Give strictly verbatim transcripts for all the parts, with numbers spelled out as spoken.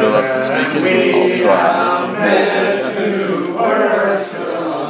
feel like speaking, I'll try.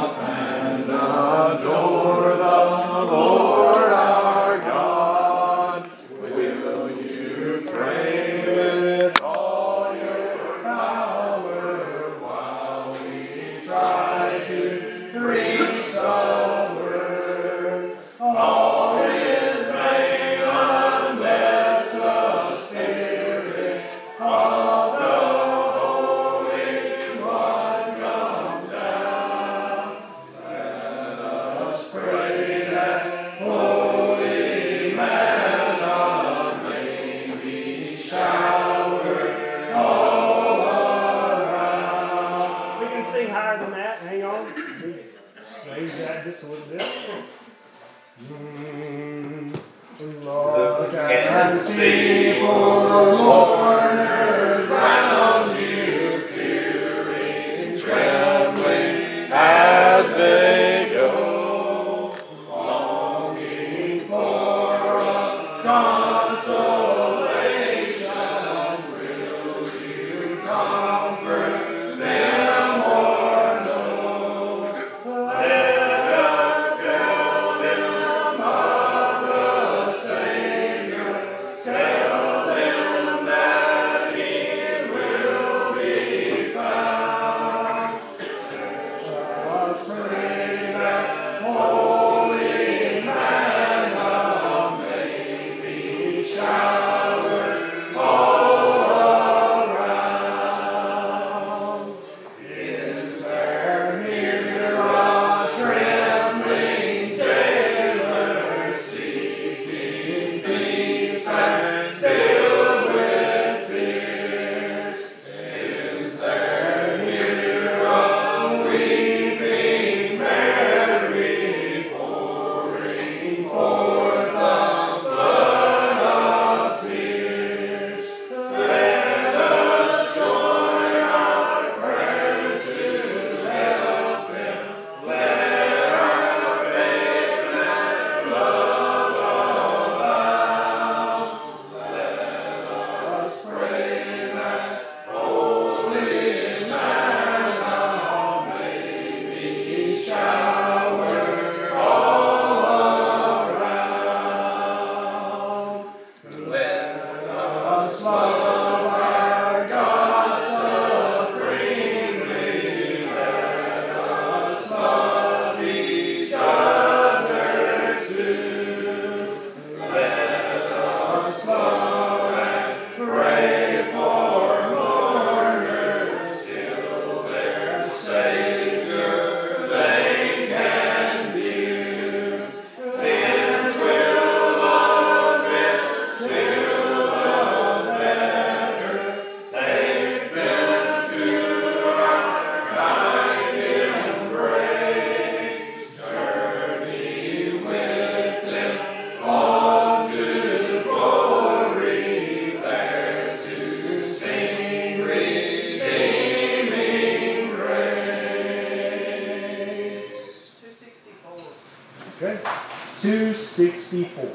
two sixty-four.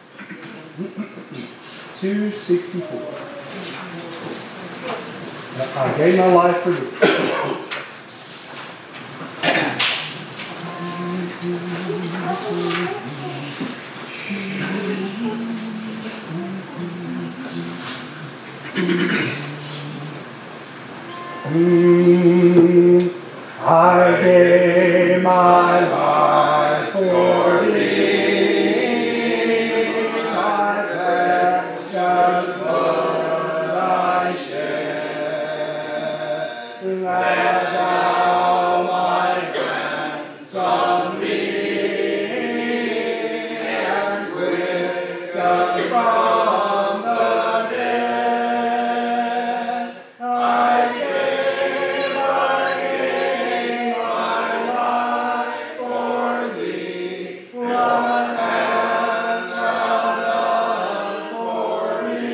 two sixty-four. I gave my life for you. Mm, I gave my life for thee, my precious blood I shed, that thou might ransom me, and quicken from the dead. I gave, I gave my life for thee. What hast thou done for me?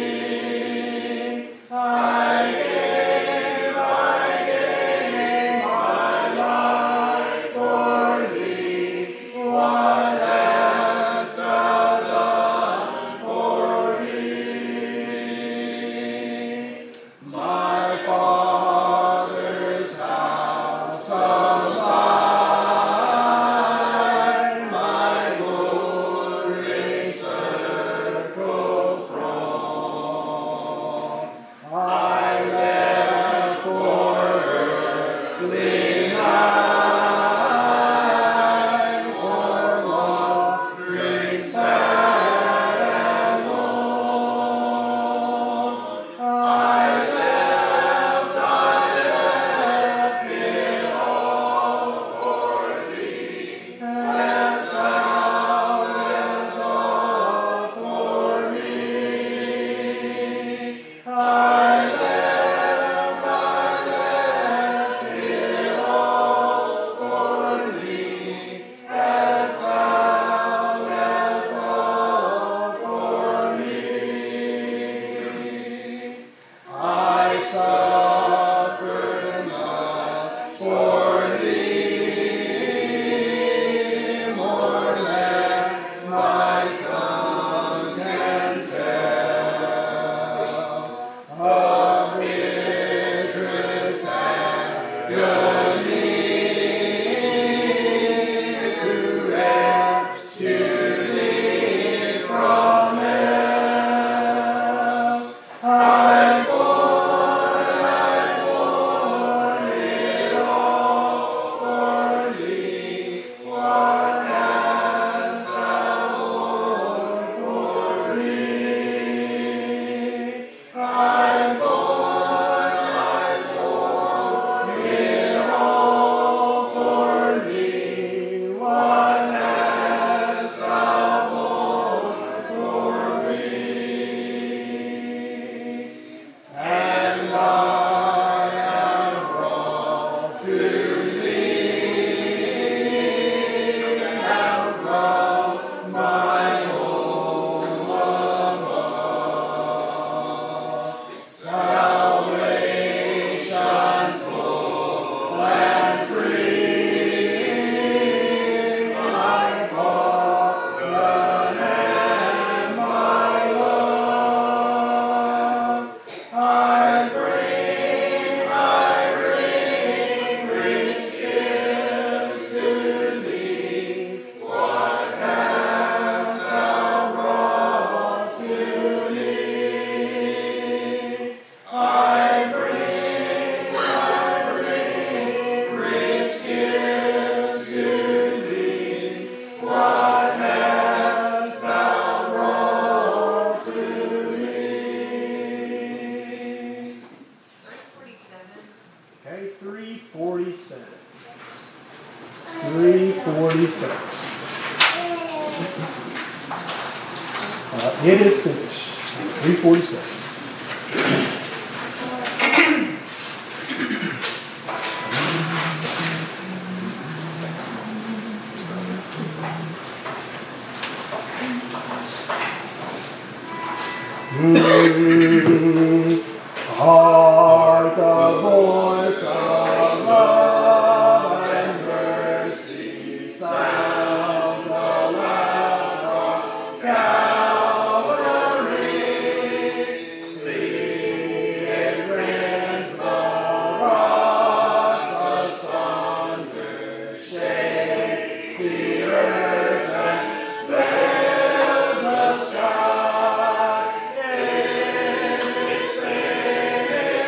I gave, I gave my life for thee. What hast thou done for me? My It is finished. three forty-seven. Mm, hark the voice of love and mercy sounds aloud from Calvary. See, it rends the rocks asunder, shakes the earth and veils the sky. It is finished.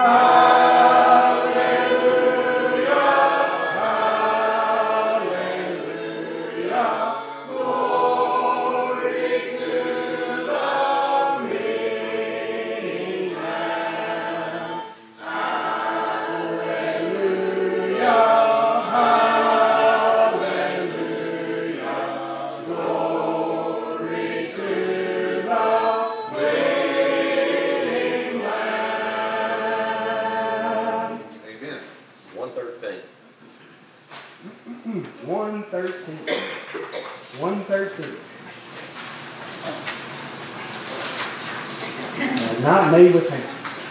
one thirteen. one thirteen. Uh, not made with hands.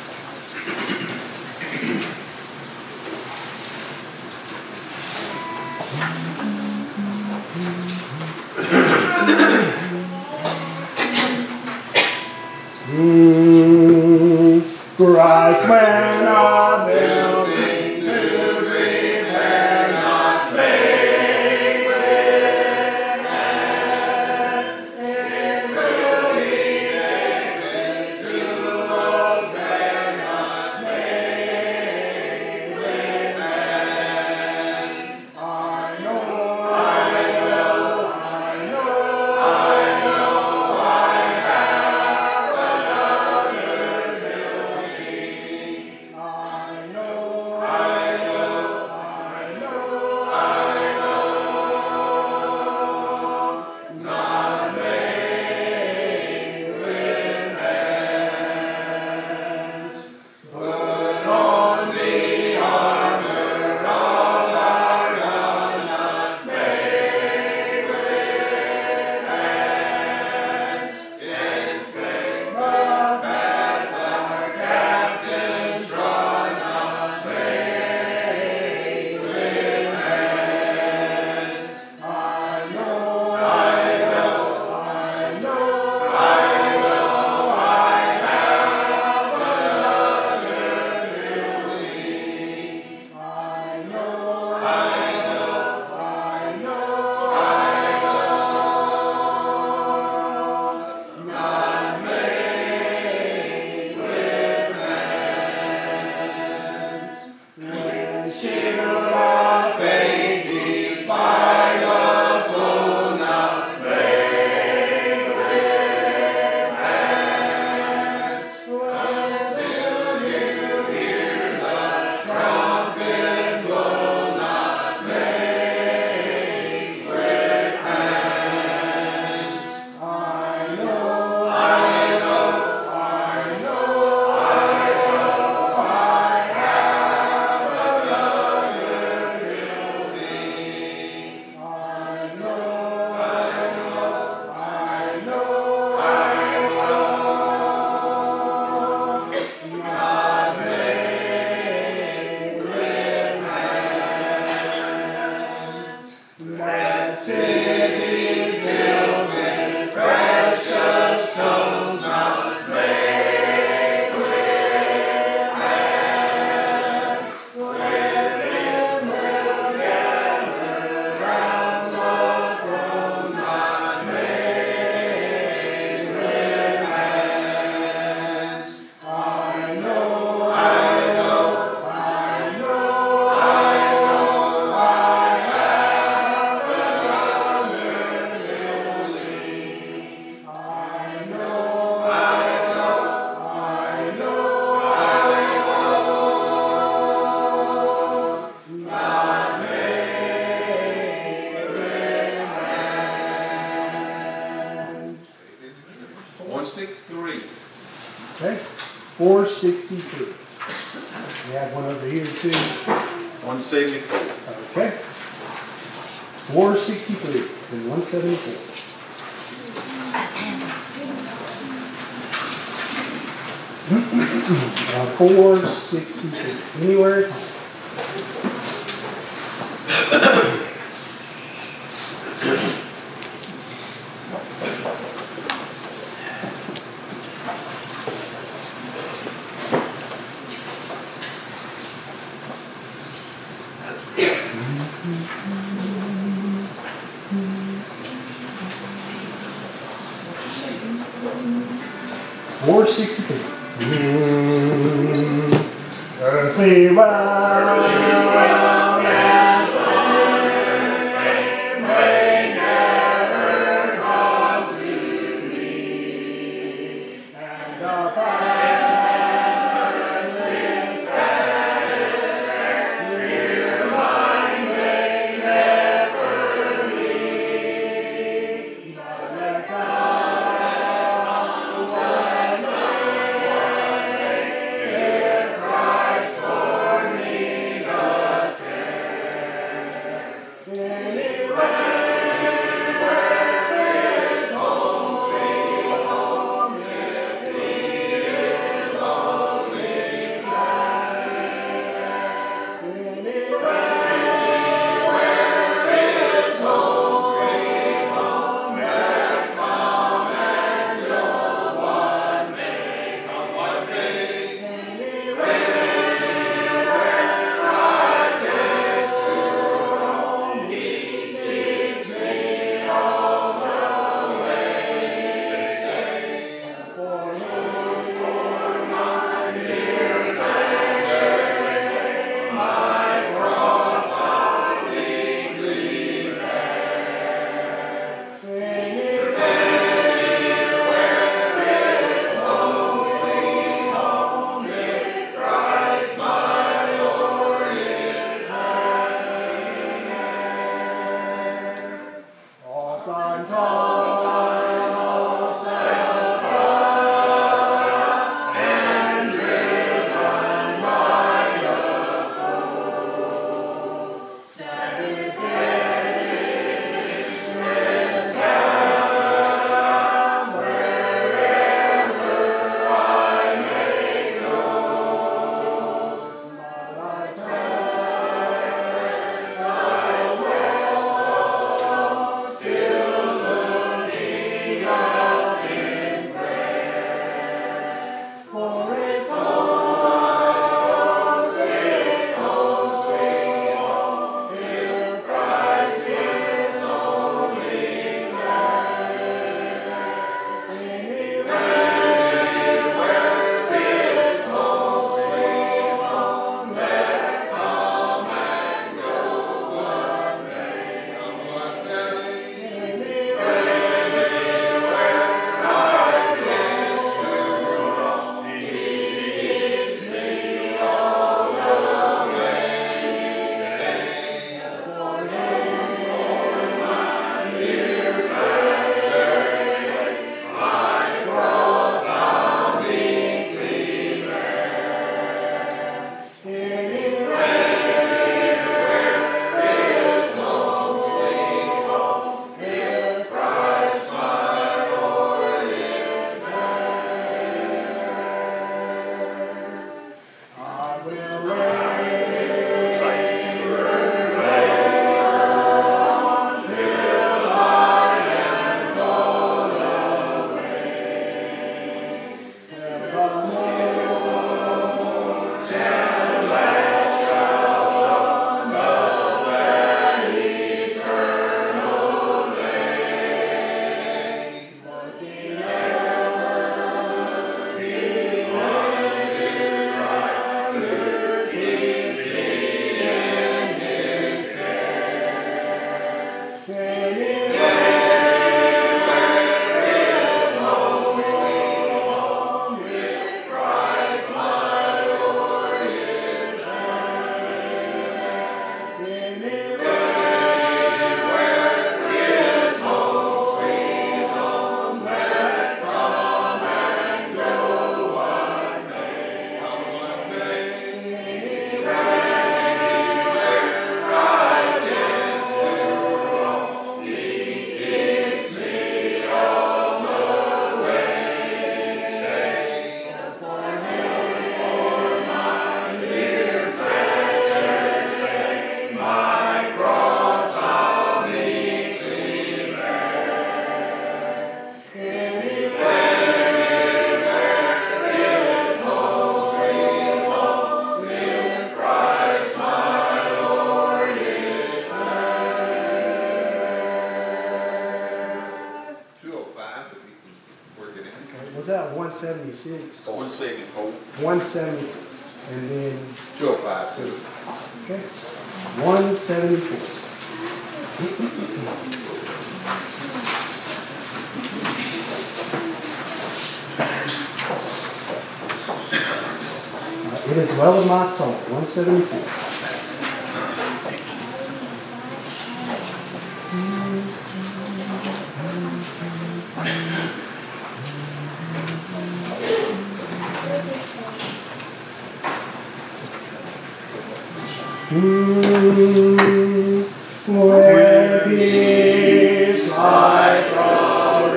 Mm, Christ went on building to prepare not made with hands. It will be taken to those that not made with hands. I know, I know, I know, I know, I have another building. I know, I know, I know, I know, not made with hands. Put on the armor of our God, not made with hands. And take the path our captain trod, not made with hands. I know, I know, I know, I know, I have another building. I know, I know, I know, I know, not made with hands. When shield of faith defy the foe, not made with hands. Till you hear the trumpet blow, not made with hands. I know, I know, I know, I know, I have another building. I know, I know, I know, I know, not made with hands. That city is built in precious stones, not made with hands. Wherein will gather round the throne, not made with hands. I know, I know, I know, I know, I have another building. I know, I know, I know, I know, not made with hands. One six three. Okay, four sixty-three. We have one over here too. One seventy four. Okay. four sixty-three and one seventy-four. uh, four sixty-three. Anywhere it's high. four sixty-three. me round and fame may never come to me, and the boundless status near mine may never be, but let come what may, if Christ for me doth care. Anywhere where his home sweet home, if he is only there. Anywhere where his home sweet home, let come and go what may, come what may. Anywhere where I taste to roam, he keeps me all the way. For me, for my dear Savior, my cross I'll meekly bear. Anywhere his home sweet home, if Christ my Lord is there. Oftentimes all self-crossed and driven by the foe, sad is this hell, wherever I may go. But I press along, still looking up in prayer. For his home, his home sweet home, if Christ is only there. Anywhere his home sweet home, let come and go what may, come what may. Anywhere I chance to roam, he keeps me all the way. For him, for my dear Savior's sake, my cross I'll meekly bear. Anywhere his home sweet home, if Christ my Lord is there. I will labor until I am called away, till the moon shall flash on the that eternal day. Looking ever to Christ, who keeps me in his care. Anywhere his home sweet home, if Christ my Lord is there. Anywhere his home sweet home, let come and go what may, come what may. Anywhere I chance to roam, he keeps me all the way. For him, for my dear Savior's sake, my cross I'll meekly bear. Anywhere his home sweet home, if Christ my Lord is there. Two oh five, if we can work it in. Was that one seventy-six? One seventy-four. one seventy, And then, Two oh five, two. okay, one seventy-four. Uh, It is well with my soul, one seventy-four. Mm, where is like a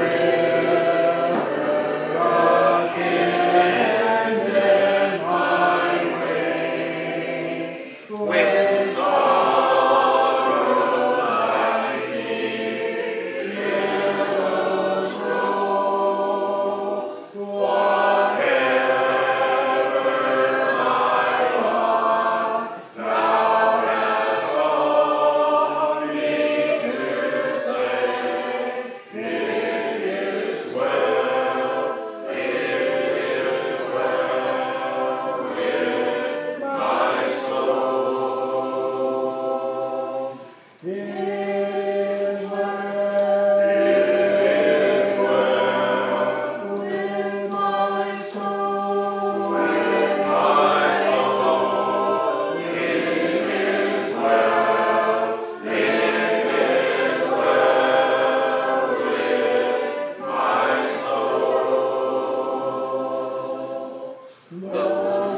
river runs in and my way, when sorrows I see, billows roll, whatever my lot, thou hast taught me to say, it is well, it is well with my soul. It is well, it is well with my soul, with my soul. It is well, it is well with my soul. Though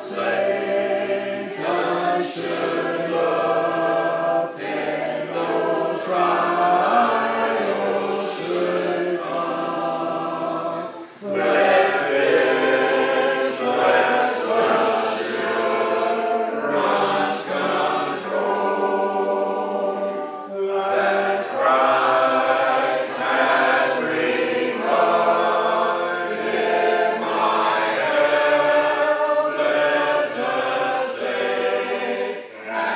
Satan should love in those trials should come, let this blessed assurance control, that Christ has reminded my helpless estate,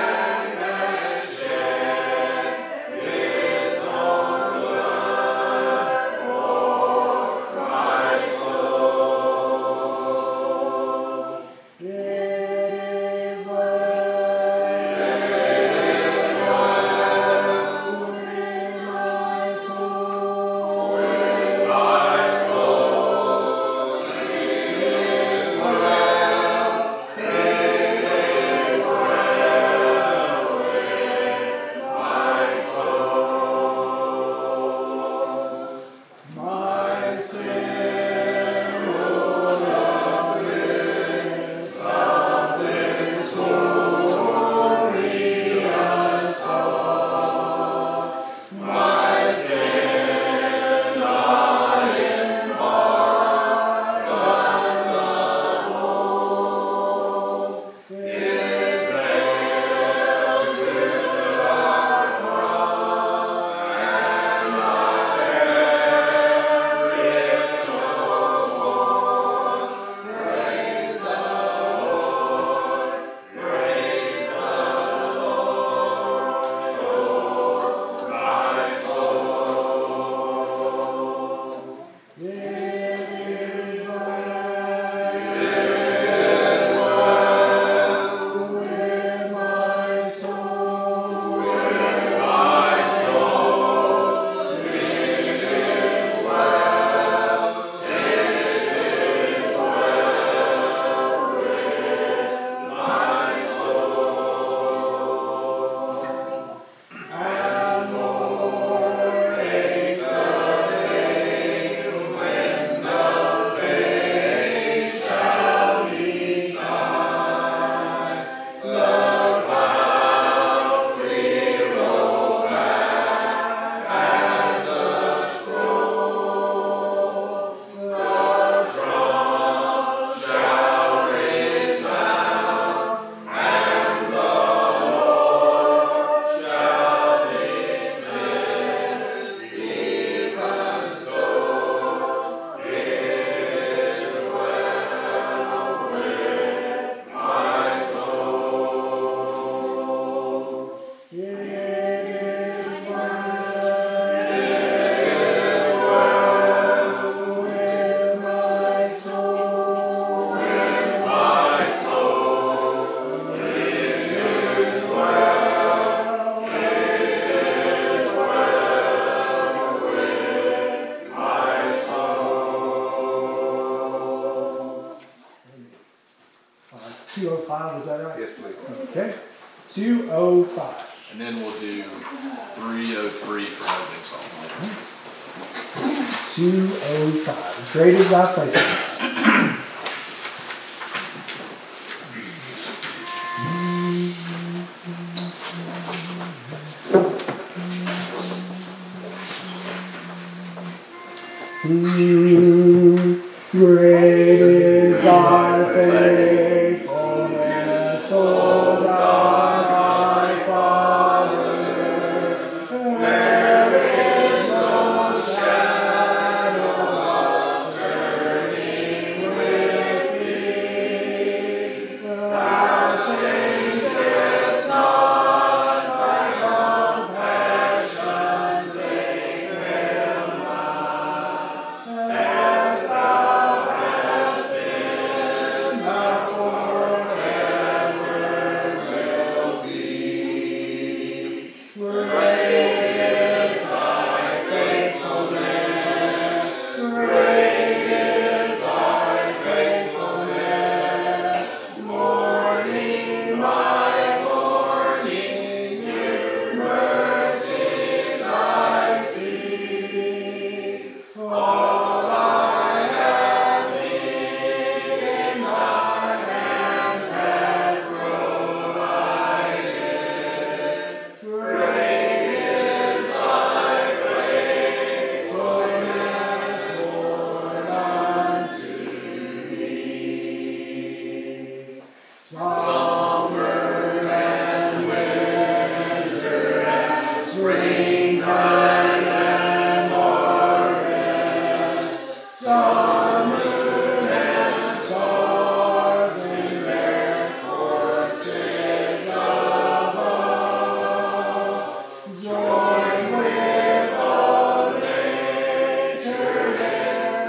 two oh five, is that right? Yes, please. Okay, two oh five. And then we'll do three oh three for an opening song. two oh five. Great is thy faithfulness. Mm, great is thy faithfulness, O God, my Father. There is no shadow of turning with thee. Thou changest not, thy compassions they fail not. As thou hast been, thou forever wilt be. Great is thy faithfulness. Great is thy faithfulness. Morning by morning, new mercies I see. All I have needed in thy hand hath provided. Great is thy faithfulness, Lord, unto me. Summer and winter and springtime and harvest, sun, moon, and stars in their courses above, join with all nature in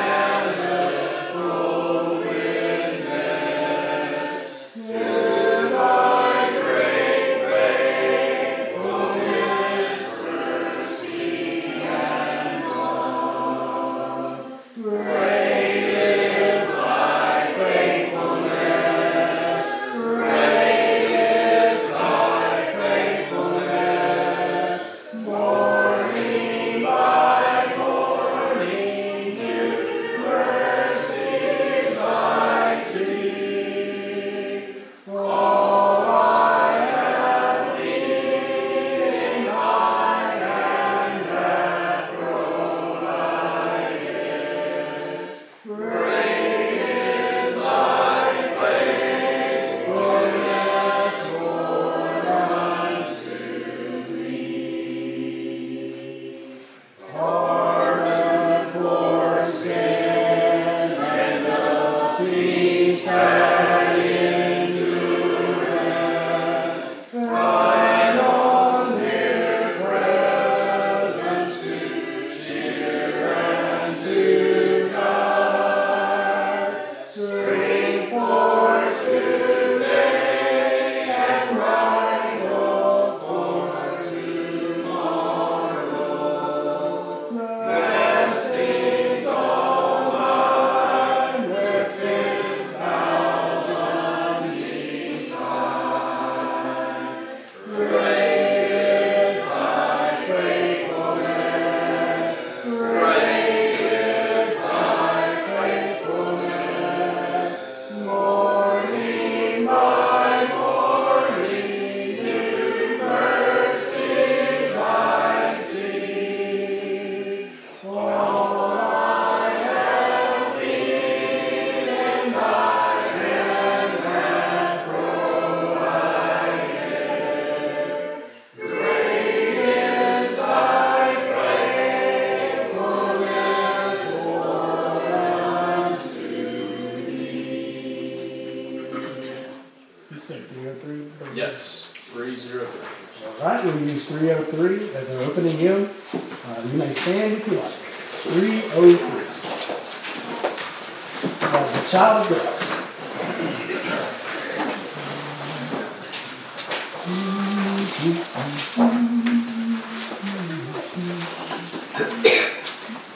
manifold witness to thy great faithfulness, mercy, and love. Great is thy faithfulness. Great is thy faithfulness. Morning by morning, new mercies I see. All I have needed in thy hand hath provided. Great is thy faithfulness, Lord, unto me. Pardon for sin and the peace that endureth. Thine own dear presence to cheer and to guide. Strength for today and bright hope for tomorrow. Blessings all mine with ten thousand beside. Great is thy faithfulness. Great is thy faithfulness. Morning by morning, new mercies I see. All I have needed in thy hand hath provided. Great is thy faithfulness, Lord, unto me. You say three oh three? Yes, three oh three. All right, we'll use three oh three as our opening hymn. Uh, you may stand if you like. three oh three. Uh, the Child of Grace.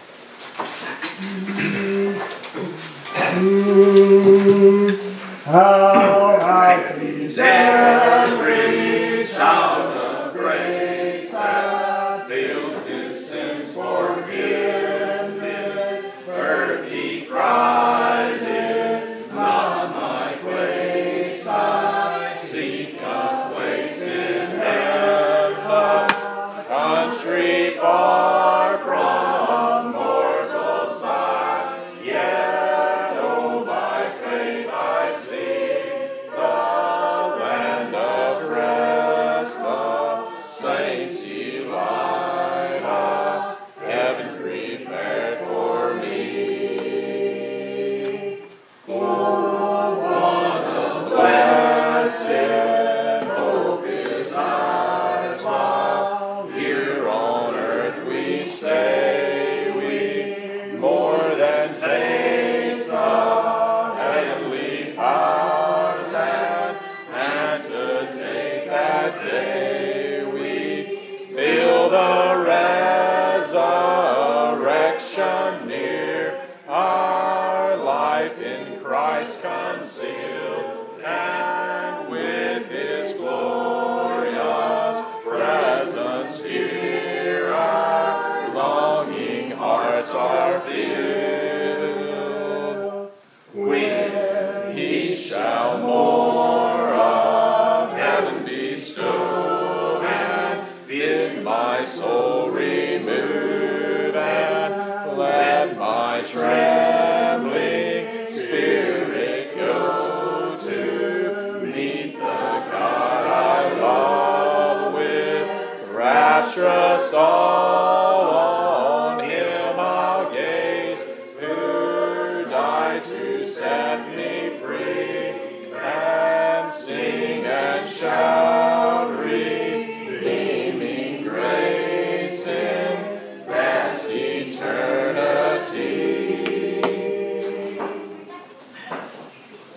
Mm, shout out these Every child of grace that feels his sins forgiveness, earthly prizes, not my place. I seek a place in heaven, country far from mortal sight. Yet, oh, by faith I seek the land of rest, the saints' delight, a heaven prepared for me. Oh, what a blessed hope is ours, while here on earth we stay. We more than taste the heavenly powers, and anticipate that day we feel the rest